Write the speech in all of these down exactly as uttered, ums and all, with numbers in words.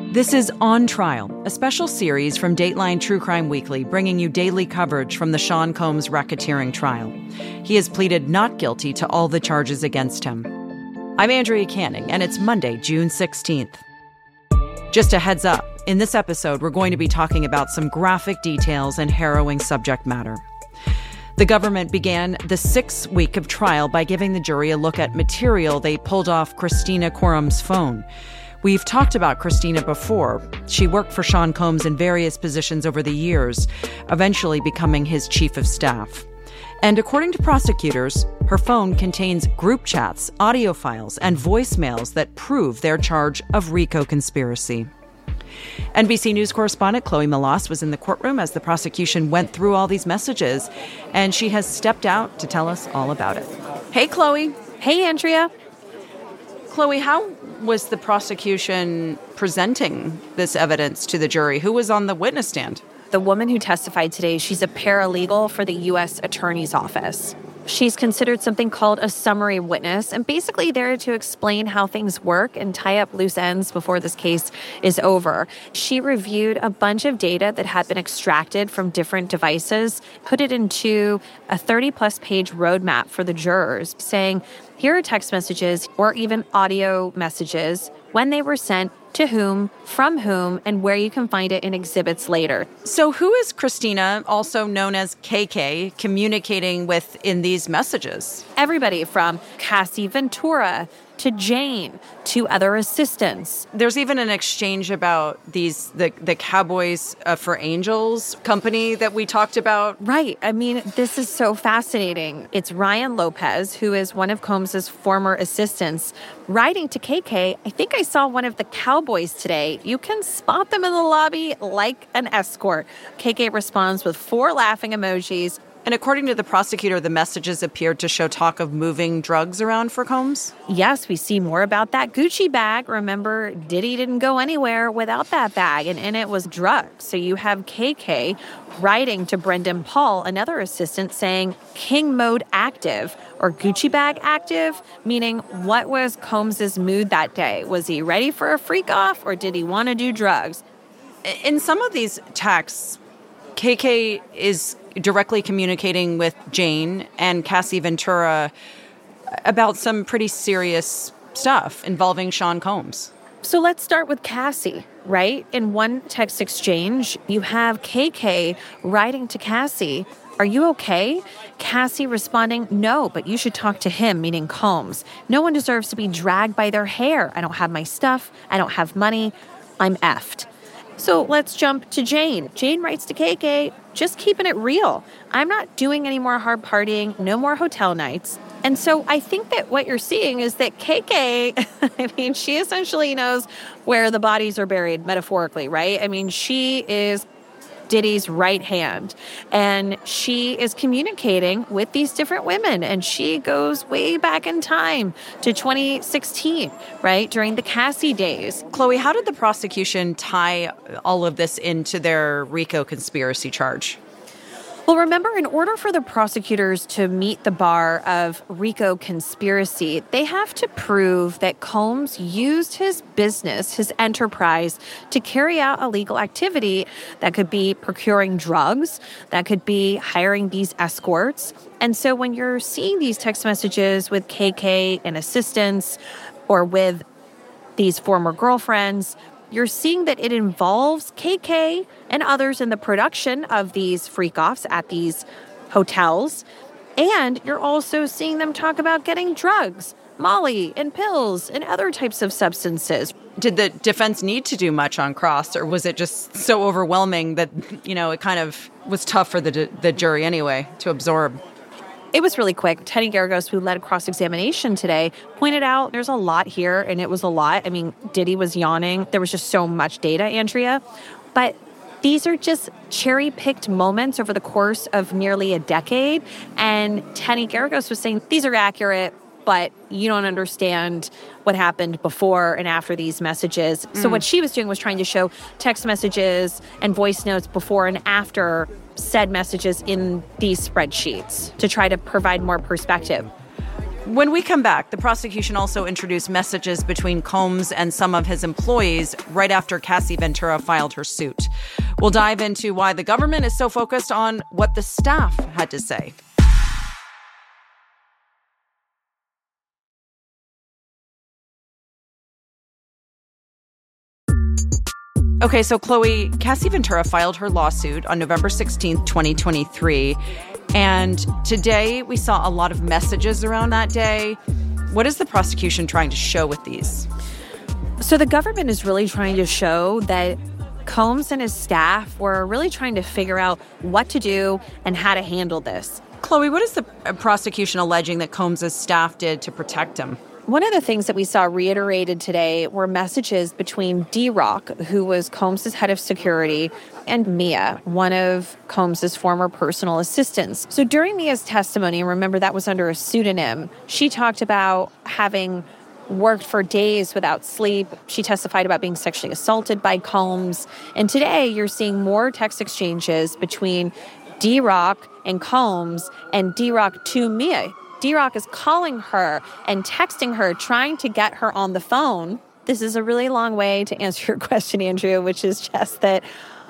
This is On Trial, a special series from Dateline True Crime Weekly, bringing you daily coverage from the Sean Combs racketeering trial. He has pleaded not guilty to all the charges against him. I'm Andrea Canning, and it's Monday, June sixteenth. Just a heads up, in this episode, we're going to be talking about some graphic details and harrowing subject matter. The government began the sixth week of trial by giving the jury a look at material they pulled off Christina Quorum's phone. We've talked about Christina before. She worked for Sean Combs in various positions over the years, eventually becoming his chief of staff. And according to prosecutors, her phone contains group chats, audio files, and voicemails that prove their charge of RICO conspiracy. N B C News correspondent Chloe Melas was in the courtroom as the prosecution went through all these messages, and she has stepped out to tell us all about it. Hey, Chloe. Hey, Andrea. Chloe, how was the prosecution presenting this evidence to the jury? Who was on the witness stand? The woman who testified today, she's a paralegal for the U S Attorney's Office. She's considered something called a summary witness, and basically there to explain how things work and tie up loose ends before this case is over. She reviewed a bunch of data that had been extracted from different devices, put it into a thirty-plus page roadmap for the jurors, saying, here are text messages or even audio messages, when they were sent, to whom, from whom, and where you can find it in exhibits later. So who is Christina, also known as K K, communicating with in these messages? Everybody from Cassie Ventura to Jane to other assistants. There's even an exchange about these the, the Cowboys uh, for Angels company that we talked about. Right. I mean, this is so fascinating. It's Ryan Lopez, who is one of Combs's former assistants, writing to K K. I think I saw one of the Cowboys today. You can spot them in the lobby like an escort. K K responds with four laughing emojis. And according to the prosecutor, the messages appeared to show talk of moving drugs around for Combs? Yes, we see more about that Gucci bag. Remember, Diddy didn't go anywhere without that bag, and in it was drugs. So you have K K writing to Brendan Paul, another assistant, saying King mode active or Gucci bag active, meaning what was Combs's mood that day? Was he ready for a freak off, or did he want to do drugs? In some of these texts, K K is directly communicating with Jane and Cassie Ventura about some pretty serious stuff involving Sean Combs. So let's start with Cassie, right? In one text exchange, you have K K writing to Cassie, are you okay? Cassie responding, no, but you should talk to him, meaning Combs. No one deserves to be dragged by their hair. I don't have my stuff. I don't have money. I'm effed. So let's jump to Jane. Jane writes to K K, just keeping it real. I'm not doing any more hard partying, no more hotel nights. And so I think that what you're seeing is that K K, I mean, she essentially knows where the bodies are buried, metaphorically, right? I mean, she is Diddy's right hand, and she is communicating with these different women, and she goes way back in time to twenty sixteen, right, during the Cassie days. Chloe, how did the prosecution tie all of this into their RICO conspiracy charge? Well, remember, in order for the prosecutors to meet the bar of RICO conspiracy, they have to prove that Combs used his business, his enterprise, to carry out illegal activity. That could be procuring drugs, that could be hiring these escorts. And so when you're seeing these text messages with K K and assistants or with these former girlfriends, you're seeing that it involves K K and others in the production of these freak-offs at these hotels. And you're also seeing them talk about getting drugs, Molly and pills and other types of substances. Did the defense need to do much on cross, or was it just so overwhelming that, you know, it kind of was tough for the the jury anyway to absorb? It was really quick. Teddy Garagos, who led cross-examination today, pointed out there's a lot here, and it was a lot. I mean, Diddy was yawning. There was just so much data, Andrea. But these are just cherry-picked moments over the course of nearly a decade. And Teddy Garagos was saying, these are accurate, but you don't understand what happened before and after these messages. Mm. So what she was doing was trying to show text messages and voice notes before and after said messages in these spreadsheets to try to provide more perspective. When we come back, the prosecution also introduced messages between Combs and some of his employees right after Cassie Ventura filed her suit. We'll dive into why the government is so focused on what the staff had to say. Okay, so Chloe, Cassie Ventura filed her lawsuit on November sixteenth, twenty twenty-three. And today we saw a lot of messages around that day. What is the prosecution trying to show with these? So the government is really trying to show that Combs and his staff were really trying to figure out what to do and how to handle this. Chloe, what is the prosecution alleging that Combs' staff did to protect him? One of the things that we saw reiterated today were messages between D-Rock, who was Combs' head of security, and Mia, one of Combs' former personal assistants. So during Mia's testimony, remember that was under a pseudonym, she talked about having worked for days without sleep. She testified about being sexually assaulted by Combs. And today you're seeing more text exchanges between D-Rock and Combs and D-Rock to Mia. D-Rock is calling her and texting her, trying to get her on the phone. This is a really long way to answer your question, Andrea, which is just that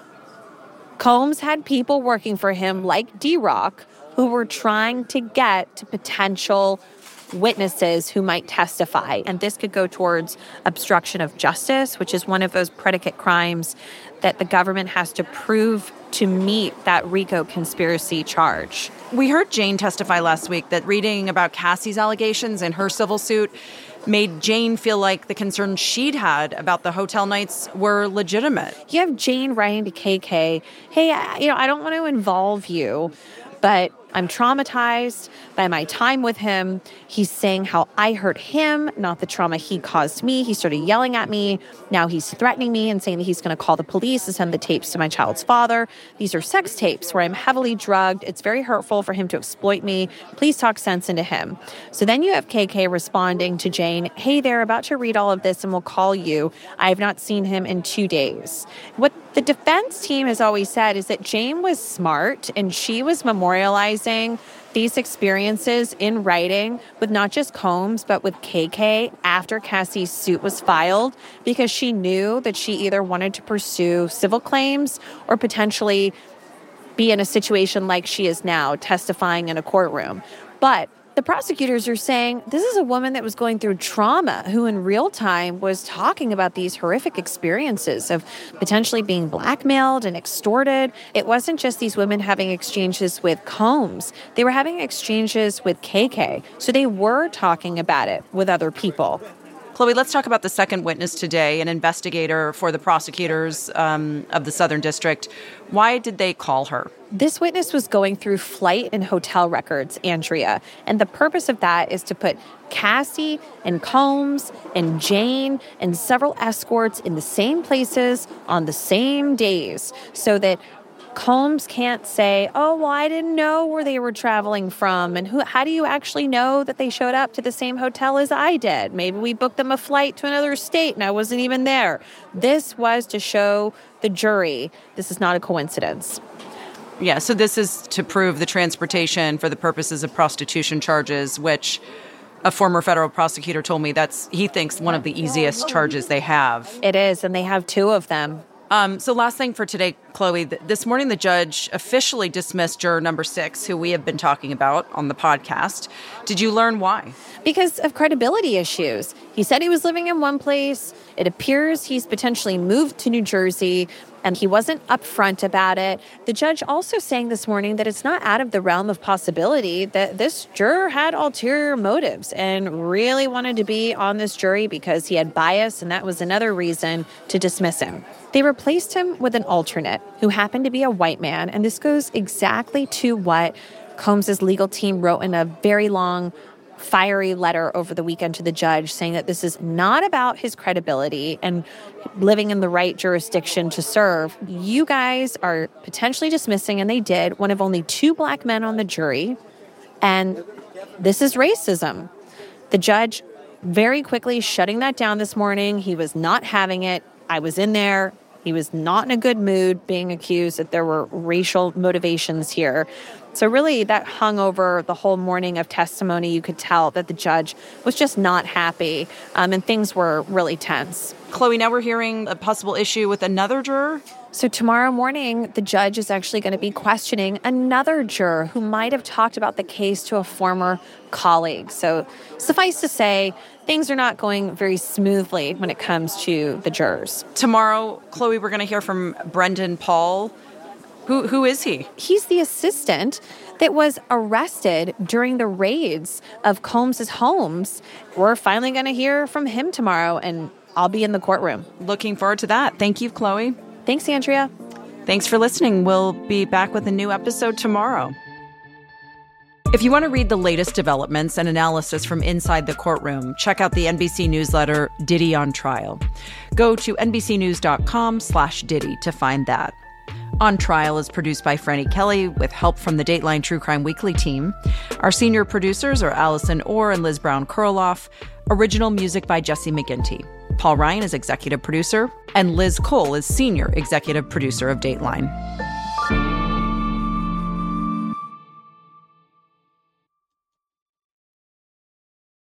Combs had people working for him like D-Rock who were trying to get to potential witnesses who might testify. And this could go towards obstruction of justice, which is one of those predicate crimes that the government has to prove to meet that RICO conspiracy charge. We heard Jane testify last week that reading about Cassie's allegations in her civil suit made Jane feel like the concerns she'd had about the hotel nights were legitimate. You have Jane writing to K K, hey, I, you know, I don't want to involve you, but I'm traumatized by my time with him. He's saying how I hurt him, not the trauma he caused me. He started yelling at me. Now he's threatening me and saying that he's going to call the police and send the tapes to my child's father. These are sex tapes where I'm heavily drugged. It's very hurtful for him to exploit me. Please talk sense into him. So then you have K K responding to Jane, hey, they're about to read all of this and we'll call you. I have not seen him in two days. What the defense team has always said is that Jane was smart and she was memorializing these experiences in writing with not just Combs, but with K K after Cassie's suit was filed, because she knew that she either wanted to pursue civil claims or potentially be in a situation like she is now, testifying in a courtroom. But the prosecutors are saying this is a woman that was going through trauma who in real time was talking about these horrific experiences of potentially being blackmailed and extorted. It wasn't just these women having exchanges with Combs. They were having exchanges with K K. So they were talking about it with other people. Chloe, let's talk about the second witness today, an investigator for the prosecutors um, of the Southern District. Why did they call her? This witness was going through flight and hotel records, Andrea, and the purpose of that is to put Cassie and Combs and Jane and several escorts in the same places on the same days so that Combs can't say, oh, well, I didn't know where they were traveling from. And who? How do you actually know that they showed up to the same hotel as I did? Maybe we booked them a flight to another state and I wasn't even there. This was to show the jury this is not a coincidence. Yeah, so this is to prove the transportation for the purposes of prostitution charges, which a former federal prosecutor told me that's, he thinks, one of the easiest charges they have. It is, and they have two of them. Um, so last thing for today, Chloe, th- this morning the judge officially dismissed juror number six, who we have been talking about on the podcast. Did you learn why? Because of credibility issues. He said he was living in one place. It appears he's potentially moved to New Jersey, and he wasn't upfront about it. The judge also saying this morning that it's not out of the realm of possibility that this juror had ulterior motives and really wanted to be on this jury because he had bias, and that was another reason to dismiss him. They replaced him with an alternate who happened to be a white man, and this goes exactly to what Combs' legal team wrote in a very long, fiery letter over the weekend to the judge, saying that this is not about his credibility and living in the right jurisdiction to serve. You guys are potentially dismissing, and they did, one of only two black men on the jury, and this is racism. The judge very quickly shutting that down this morning. He was not having it. I was in there. He was not in a good mood, being accused that there were racial motivations here. So really, that hung over the whole morning of testimony. You could tell that the judge was just not happy, um, and things were really tense. Chloe, now we're hearing a possible issue with another juror? So tomorrow morning, the judge is actually going to be questioning another juror who might have talked about the case to a former colleague. So suffice to say, things are not going very smoothly when it comes to the jurors. Tomorrow, Chloe, we're going to hear from Brendan Paul. Who Who is he? He's the assistant that was arrested during the raids of Combs's homes. We're finally going to hear from him tomorrow, and I'll be in the courtroom. Looking forward to that. Thank you, Chloe. Thanks, Andrea. Thanks for listening. We'll be back with a new episode tomorrow. If you want to read the latest developments and analysis from inside the courtroom, check out the N B C newsletter, Diddy on Trial. Go to nbcnews.com slash Diddy to find that. On Trial is produced by Franny Kelly with help from the Dateline True Crime Weekly team. Our senior producers are Allison Orr and Liz Brown-Kurloff. Original music by Jesse McGinty. Paul Ryan is executive producer, and Liz Cole is senior executive producer of Dateline.